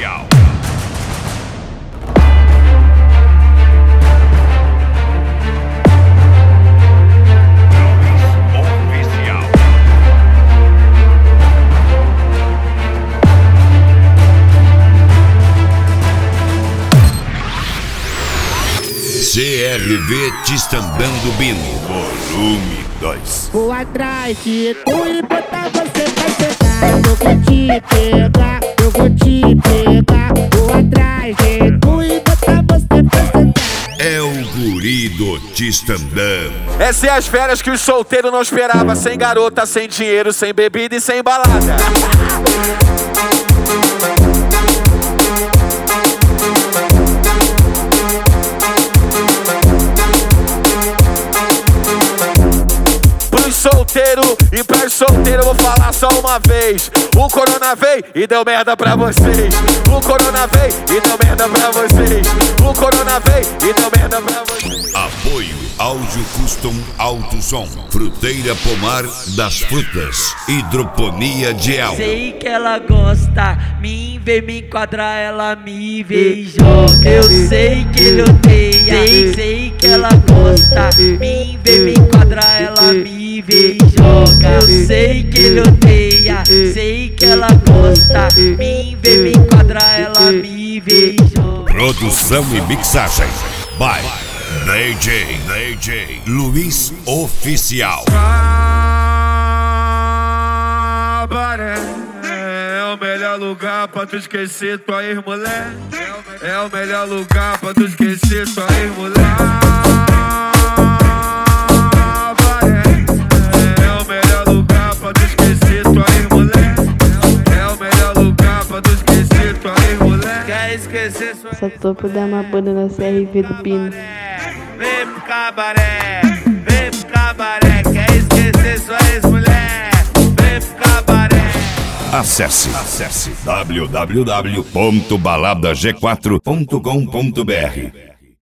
CRV Tistandando Bino, volume 2. Vou atrás de tu e botar você pra sentar. Eu vou te pegar, eu vou te pegar. Vou atrás de tu e botar você pra sentar. É o guri do Tistandão. Essas é as férias que o solteiro não esperava. Sem garota, sem dinheiro, sem bebida e sem balada. Solteiro e pra solteiro eu vou falar só uma vez. O corona veio e deu merda pra vocês. O corona veio e deu merda pra vocês. O corona veio e deu merda pra vocês. Apoio Áudio Custom Alto Som, Fruteira Pomar das Frutas, Hidroponia de El. Sei que ela gosta, vem me enquadrar, ela me vê e joga. Eu sei que ele odeia, sei que ela gosta, vem me enquadrar, ela me vê e joga. Eu sei que ele odeia, sei que ela gosta, vem me enquadrar, ela me vê e joga. Produção e mixagem by DJ Luiz Oficial. Cabaré é o melhor lugar pra tu esquecer tua ex-mulher. É o melhor lugar pra tu esquecer tua ex-mulher. Cabaré é o melhor lugar pra tu esquecer tua ex-mulher. É o melhor lugar pra tu esquecer tua ex-mulher. Quer esquecer sua Só tô pra dar uma banda na CRV do Bino. Vem pro cabaré, vem pro cabaré. Quer esquecer sua ex-mulher? Vem pro cabaré. Acesse www.baladag4.com.br